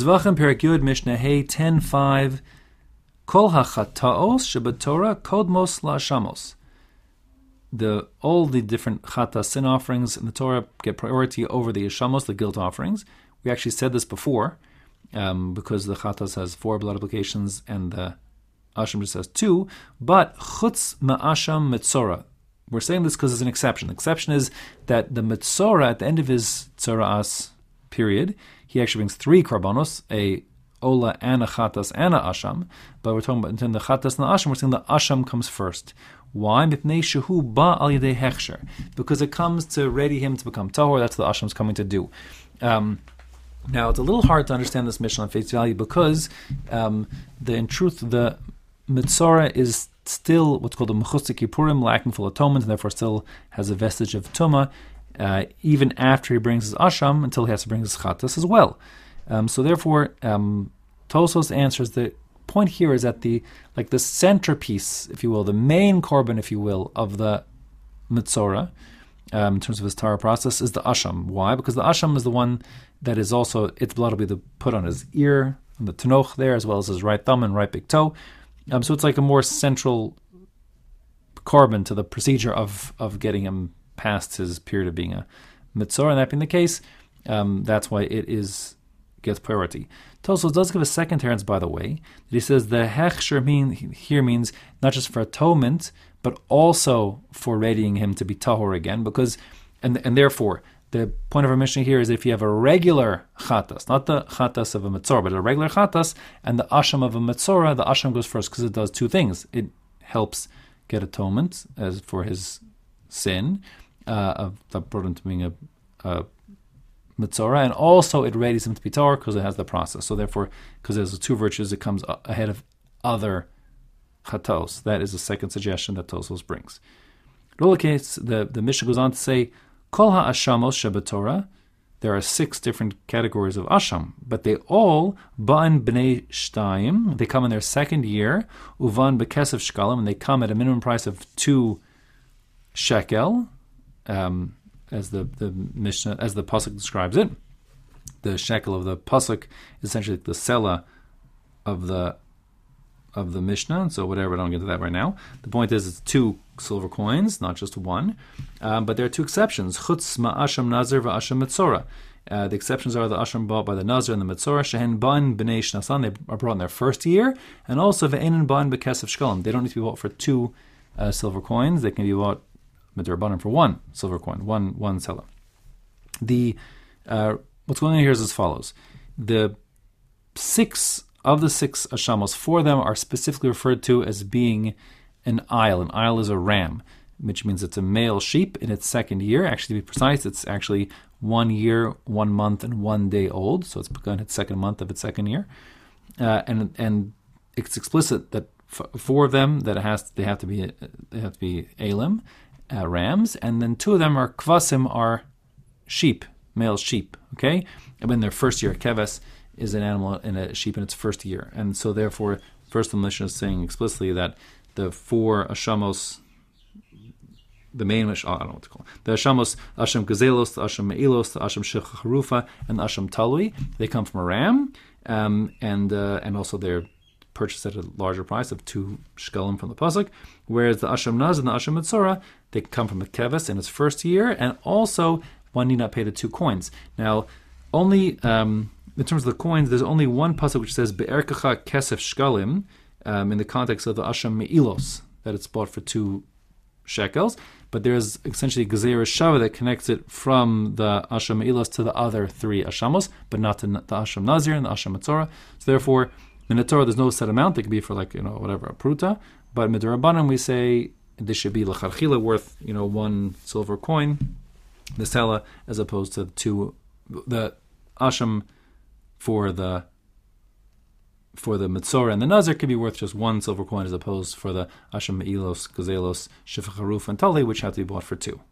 Zvachim Perek Yud Mishnah Hey 10:5. Kol hachataos shebatorah kodmos la'ashamos. All the different chata sin offerings in the Torah get priority over the yeshamos, the guilt offerings. We actually said this before, because the chatas has 4 blood applications and the asham just has 2. But chutz ma'asham mitzora. We're saying this because it's an exception. The exception is that the mitzora at the end of his tzoras period, he actually brings 3 karbanos, a ola and a chatas and a asham. But we're talking about in the chatas and the asham, we're saying the asham comes first. Why? Because it comes to ready him to become tahor. That's what the asham's coming to do. Now, it's a little hard to understand this Mishnah on face value because, in truth, the mitzora is still what's called a mechustik yipurim, lacking full atonement, and therefore still has a vestige of tuma, even after he brings his asham, until he has to bring his chatas as well. So therefore, Tosos answers the point here is that the centerpiece, if you will, the main korban, if you will, of the mitzora, in terms of his Torah process, is the asham. Why? Because the asham is the one that is also, its blood will be put on his ear, on the tenoch there, as well as his right thumb and right big toe. So it's like a more central korban to the procedure of getting him past his period of being a mitzora. And that being the case, that's why it gets priority. Tosfos does give a second terence, by the way, that he says the hechsher here means not just for atonement, but also for readying him to be tahor again, because, and therefore, the point of our Mishnah here is if you have a regular chatas, not the chatas of a mitzora, but a regular chatas, and the asham of a mitzora, the asham goes first because it does 2 things. It helps get atonement as for his sin that brought him to being a mitzora, and also it readies him to be tahor because it has the process. So therefore, because there's 2 virtues, it comes ahead of other chatos. That is the second suggestion that Tosfos brings. In all case, the Mishnah goes on to say, Kol ha'ashamos shebatorah, there are 6 different categories of asham, but they all ba'an b'nei shtayim, they come in their 2nd year, uvan b'kesef shkalim, and they come at a minimum price of 2 shekel, as the Mishnah, as the pasuk describes it. The shekel of the pasuk is essentially the sela of the Mishnah, so whatever, I don't get into that right now. The point is, it's 2 silver coins, not just 1. But there are 2 exceptions. Chutz ma'asham nazir va'asham mitzora. The exceptions are the asham bought by the nazir and the mitzora. Shehen ban b'nei shnasan, they are brought in their 1st year. And also ve'enin ban b'kesef shkalim. They don't need to be bought for 2 silver coins. They can be bought midrabanan for 1 silver coin, one sela. What's going on here is as follows. The 6 of the 6 ashamos, 4 of them are specifically referred to as being an ayil. An ayil is a ram, which means it's a male sheep in its 2nd year. Actually, to be precise, it's actually 1 year, 1 month, and 1 day old. So it's begun its 2nd month of its 2nd year. And it's explicit that 4 of them that they have to be elim, rams, and then 2 of them are kvasim, are sheep, male sheep. Okay, and in their 1st year, keves is an animal in a sheep in its 1st year, and so therefore, first the Mishnah is saying explicitly that the 4 ashamos, the main I don't know what to call it, the ashamos, asham gazelos, the asham meilos, the asham shech harufa, and the asham talui, they come from a ram, and also they're purchased at a larger price of 2 shkalim from the pasuk, whereas the asham naz and the asham mitzora, they come from a keves in its 1st year, and also one need not pay the 2 coins. Now, only in terms of the coins, there's only one pasuk which says be'erkacha kesef shkalim, in the context of the asham meilos, that it's bought for 2 shekels, but there's essentially gezerah shava that connects it from the asham meilos to the other 3 ashamos, but not to the asham nazir and the asham mitzora. So therefore, in the Torah, there's no set amount. It could be for whatever, a pruta, but midrabanan we say this should be l'charchila worth 1 silver coin, the sela, as opposed to the asham for the mitzora and the nazir could be worth just 1 silver coin, as opposed for the asham meilos, gazelos, shifach haruf, and tali, which have to be bought for 2.